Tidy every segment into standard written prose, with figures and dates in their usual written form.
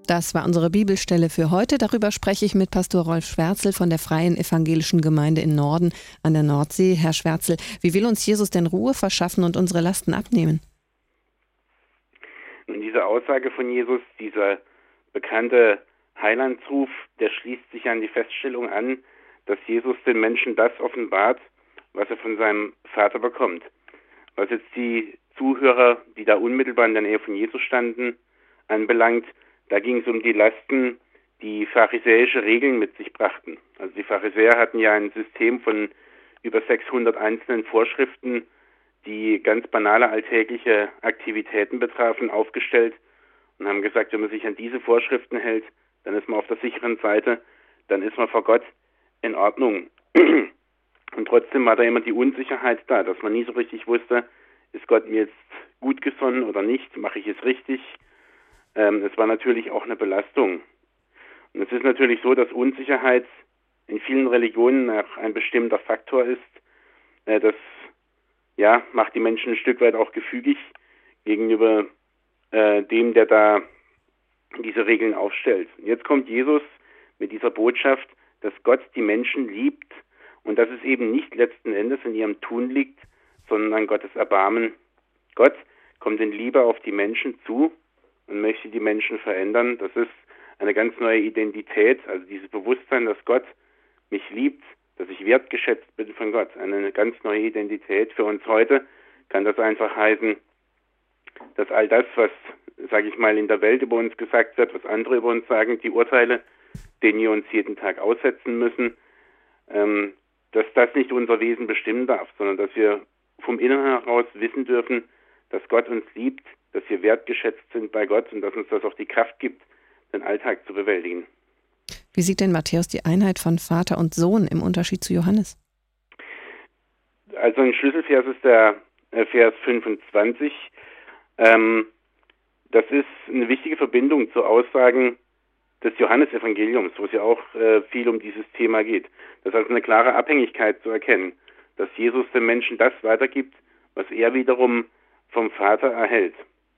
Das war unsere Bibelstelle für heute. Darüber spreche ich mit Pastor Rolf Schwärzel von der Freien Evangelischen Gemeinde in Norden an der Nordsee. Herr Schwärzel, wie will uns Jesus denn Ruhe verschaffen und unsere Lasten abnehmen? Und diese Aussage von Jesus, dieser bekannte Heilandsruf, der schließt sich an die Feststellung an, dass Jesus den Menschen das offenbart, was er von seinem Vater bekommt. Was jetzt die Zuhörer, die da unmittelbar in der Nähe von Jesus standen, anbelangt, da ging es um die Lasten, die pharisäische Regeln mit sich brachten. Also die Pharisäer hatten ja ein System von über 600 einzelnen Vorschriften, die ganz banale alltägliche Aktivitäten betrafen, aufgestellt und haben gesagt, wenn man sich an diese Vorschriften hält, dann ist man auf der sicheren Seite, dann ist man vor Gott in Ordnung. Und trotzdem war da immer die Unsicherheit da, dass man nie so richtig wusste, ist Gott mir jetzt gut gesonnen oder nicht, mache ich es richtig? Es war natürlich auch eine Belastung. Und es ist natürlich so, dass Unsicherheit in vielen Religionen ein bestimmter Faktor ist. Das macht die Menschen ein Stück weit auch gefügig gegenüber dem, der da diese Regeln aufstellt. Und jetzt kommt Jesus mit dieser Botschaft, dass Gott die Menschen liebt und dass es eben nicht letzten Endes in ihrem Tun liegt, sondern an Gottes Erbarmen. Gott kommt in Liebe auf die Menschen zu und möchte die Menschen verändern. Das ist eine ganz neue Identität, also dieses Bewusstsein, dass Gott mich liebt, dass ich wertgeschätzt bin von Gott. Eine ganz neue Identität. Für uns heute kann das einfach heißen, dass all das, was, sage ich mal, in der Welt über uns gesagt wird, was andere über uns sagen, die Urteile, denen wir uns jeden Tag aussetzen müssen, dass das nicht unser Wesen bestimmen darf, sondern dass wir vom Inneren heraus wissen dürfen, dass Gott uns liebt, dass wir wertgeschätzt sind bei Gott und dass uns das auch die Kraft gibt, den Alltag zu bewältigen. Wie sieht denn Matthäus die Einheit von Vater und Sohn im Unterschied zu Johannes? Also ein Schlüsselvers ist der Vers 25. Das ist eine wichtige Verbindung zu Aussagen des Johannesevangeliums, wo es ja auch viel um dieses Thema geht. Das ist also eine klare Abhängigkeit zu erkennen, dass Jesus dem Menschen das weitergibt, was er wiederum vom Vater erhält.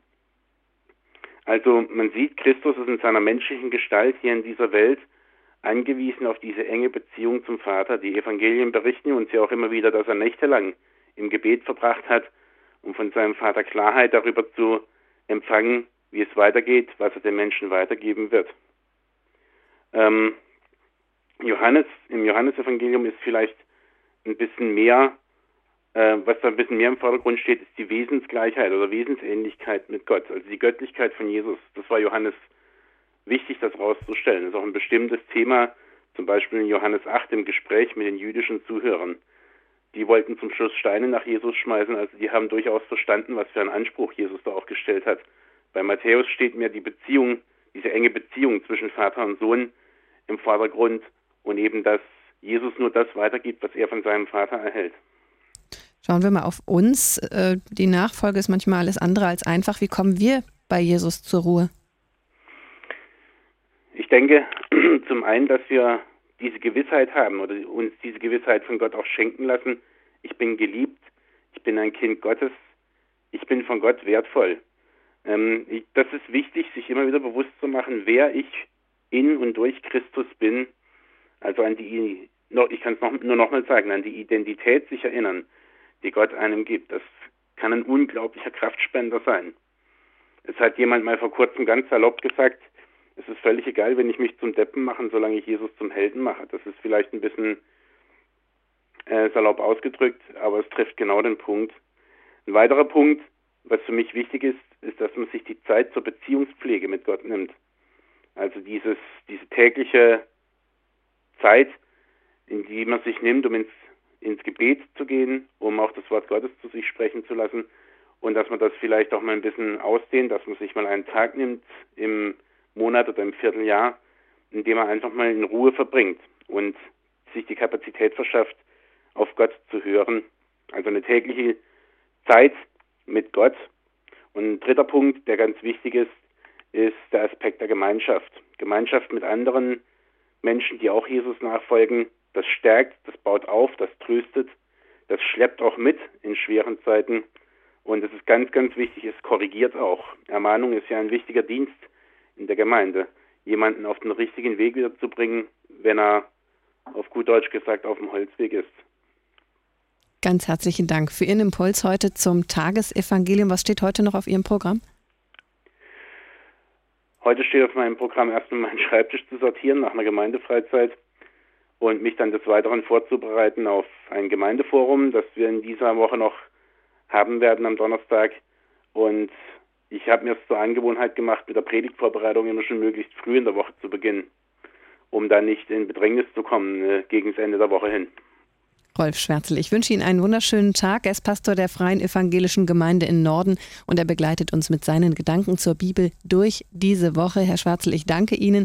Also man sieht, Christus ist in seiner menschlichen Gestalt hier in dieser Welt angewiesen auf diese enge Beziehung zum Vater. Die Evangelien berichten uns ja auch immer wieder, dass er nächtelang im Gebet verbracht hat, um von seinem Vater Klarheit darüber zu empfangen, wie es weitergeht, was er den Menschen weitergeben wird. Im Johannesevangelium ist vielleicht ein bisschen mehr, was da ein bisschen mehr im Vordergrund steht, ist die Wesensgleichheit oder Wesensähnlichkeit mit Gott, also die Göttlichkeit von Jesus. Das war Johannes wichtig, das rauszustellen. Das ist auch ein bestimmtes Thema, zum Beispiel in Johannes 8 im Gespräch mit den jüdischen Zuhörern. Die wollten zum Schluss Steine nach Jesus schmeißen, also die haben durchaus verstanden, was für einen Anspruch Jesus da auch gestellt hat. Bei Matthäus steht mir die Beziehung, diese enge Beziehung zwischen Vater und Sohn im Vordergrund und eben, dass Jesus nur das weitergibt, was er von seinem Vater erhält. Schauen wir mal auf uns. Die Nachfolge ist manchmal alles andere als einfach. Wie kommen wir bei Jesus zur Ruhe? Ich denke zum einen, dass wir diese Gewissheit haben oder uns diese Gewissheit von Gott auch schenken lassen. Ich bin geliebt, ich bin ein Kind Gottes, ich bin von Gott wertvoll. Das ist wichtig, sich immer wieder bewusst zu machen, wer ich in und durch Christus bin. Also ich kann es nur noch mal sagen, an die Identität sich erinnern, die Gott einem gibt. Das kann ein unglaublicher Kraftspender sein. Es hat jemand mal vor kurzem ganz salopp gesagt, es ist völlig egal, wenn ich mich zum Deppen mache, solange ich Jesus zum Helden mache. Das ist vielleicht ein bisschen salopp ausgedrückt, aber es trifft genau den Punkt. Ein weiterer Punkt, was für mich wichtig ist, ist, dass man sich die Zeit zur Beziehungspflege mit Gott nimmt. Also diese tägliche Zeit, in die man sich nimmt, um ins Gebet zu gehen, um auch das Wort Gottes zu sich sprechen zu lassen und dass man das vielleicht auch mal ein bisschen ausdehnt, dass man sich mal einen Tag nimmt im Monat oder im Vierteljahr, in dem man einfach mal in Ruhe verbringt und sich die Kapazität verschafft, auf Gott zu hören. Also eine tägliche Zeit mit Gott. Und ein dritter Punkt, der ganz wichtig ist der Aspekt der Gemeinschaft. Gemeinschaft mit anderen Menschen, die auch Jesus nachfolgen, das stärkt, das baut auf, das tröstet, das schleppt auch mit in schweren Zeiten. Und es ist ganz, ganz wichtig, es korrigiert auch. Ermahnung ist ja ein wichtiger Dienst in der Gemeinde, jemanden auf den richtigen Weg wieder zu bringen, wenn er auf gut Deutsch gesagt auf dem Holzweg ist. Ganz herzlichen Dank für Ihren Impuls heute zum Tagesevangelium. Was steht heute noch auf Ihrem Programm? Heute steht auf meinem Programm erstmal meinen Schreibtisch zu sortieren nach einer Gemeindefreizeit und mich dann des Weiteren vorzubereiten auf ein Gemeindeforum, das wir in dieser Woche noch haben werden am Donnerstag. Und ich habe mir es zur Angewohnheit gemacht, mit der Predigtvorbereitung immer schon möglichst früh in der Woche zu beginnen, um dann nicht in Bedrängnis zu kommen gegen das Ende der Woche hin. Rolf Schwärzel, ich wünsche Ihnen einen wunderschönen Tag. Er ist Pastor der Freien Evangelischen Gemeinde in Norden und er begleitet uns mit seinen Gedanken zur Bibel durch diese Woche. Herr Schwärzel, ich danke Ihnen